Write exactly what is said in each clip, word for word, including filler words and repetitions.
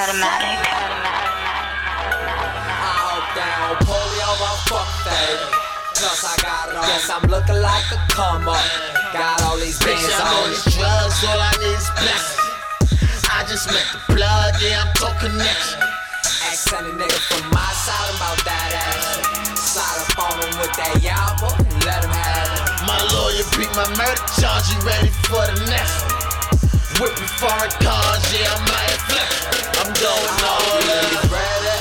automatic. I hope they don't pull me over, fuck baby. Plus I got it all. Guess I'm looking like a come up. Got all these bands on these drugs, all I need is blessings. I just met the plug, yeah, I'm talking connection. Ask any nigga from my side about that ass. Slide up on him with that yabba and let him have it. My lawyer beat my murder charge, you ready for the next one? Whipping foreign cars, yeah, I'm out of flex. I'm going all in. Ready?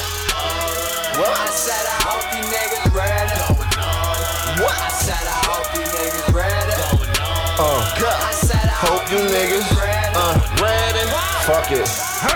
What? I said I hope you niggas ready. What? I said I hope you niggas ready. Uh, God. I said I Hope you niggas uh, ready. Fuck it.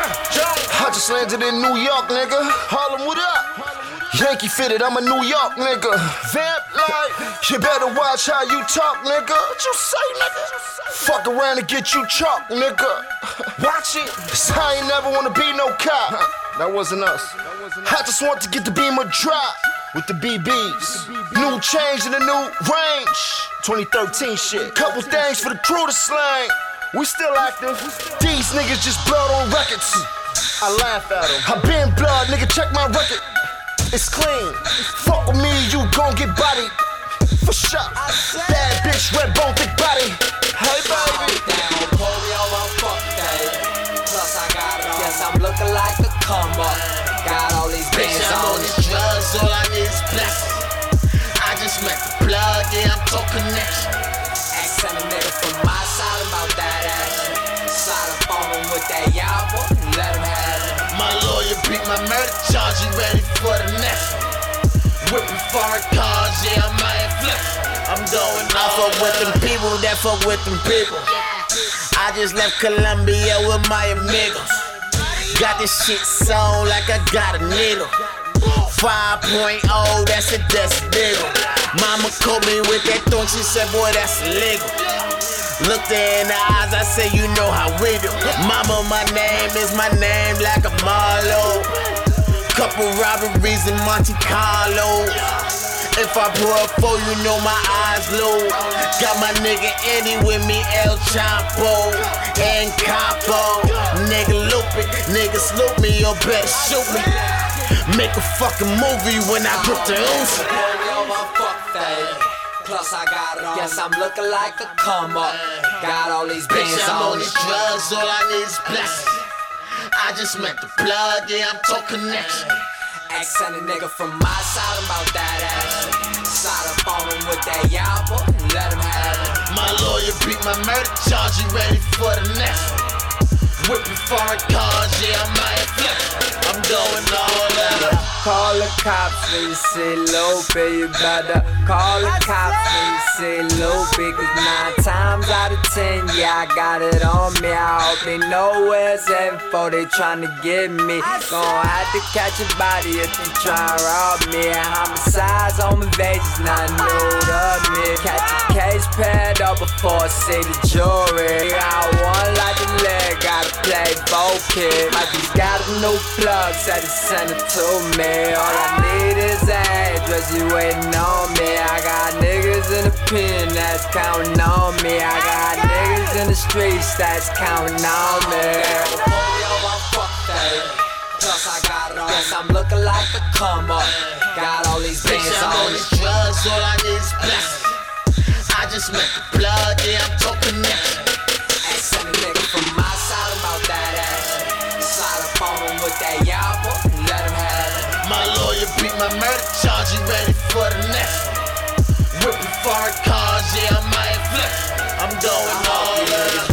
I just landed in New York, nigga. Harlem, what up? Yankee fitted, I'm a New York nigga. Vamp like, you better watch how you talk, nigga. What you say, nigga? Fuck around and get you chalk, nigga. Watch it, cause I ain't never wanna be no cop. That wasn't us. I just want to get the beamer drop with the B Bs. New change in the new range. twenty thirteen shit. Couple things for the crew to slang. We still active. These niggas just blood on records. I laugh at them. I been blood, nigga, check my record. It's clean. Fuck with me, you gon' get bodied. For sure. Bad bitch, red bone, thick body. Hey, baby. Down, pull me over, fuck baby. Plus I got it all. Guess I'm looking like a come up. Got all these bands on these drugs, all I need is blessings. I just met the plug, yeah, I'm talking connection. Ask any nigga from my side about that ass. Slide up on him with that yabba and let him have it. My lawyer beat my murder charge, you ready for the next one? Whipping foreign cars, yeah, I'm out of flex. I'm going all I fuck with them people that fuck with them people. I just left Colombia with my amigos. Got this shit sewn like I got a needle. five point oh, that's a decimal. Mama called me with that thong, she said, boy, that's illegal. Looked her in the eyes, I said, you know how we do. Mama, my name is my name like a Marlo. Couple robberies in Monte Carlo. If I pull up for you, know my eyes low. Got my nigga Eddie with me, El Chapo and Capo. Nigga loop it, nigga sloop me, or better shoot me. Make a fucking movie when I grip the Uzi. Plus I got it all. Guess I'm looking like a come up. Got all these bands on these drugs, all I need is blessings. I just met the plug, yeah, I'm talking connection. Ask any nigga from my side about that ass. Slide up on him with that yabba and let him have it. My lawyer beat my murder charge, you ready for the next one? Whipping foreign cars, yeah, I'm out of flex. I'm going all out. Call the cops when you see Lupe, you better call the cops when you see Lupe. Cause nine times out of ten, yeah, I got it on me. I hope they know where it's at before they tryna get me. Gon' have to catch a body if they tryna rob me. Homicides on my veins, nothing new to me. Catch a case paired up before I see the jury. I want like the leg, gotta play both kids. I just got a new plug, said to send it to me. All I need is an address, you waiting on me. I got niggas in the pen that's counting on me. I got niggas in the streets that's counting on me. Plus I got it all. Guess I'm looking like a come up. Got all these bands on these drugs, all I need is blessings. I just met the plug, yeah, I'm talking connection. Ask any nigga from my side about that ass. Slide up on him with that yabba and let him have it. My lawyer beat my murder charge, you ready for the next one? Whipping foreign cars, yeah, I'm out of flex. I'm going all in.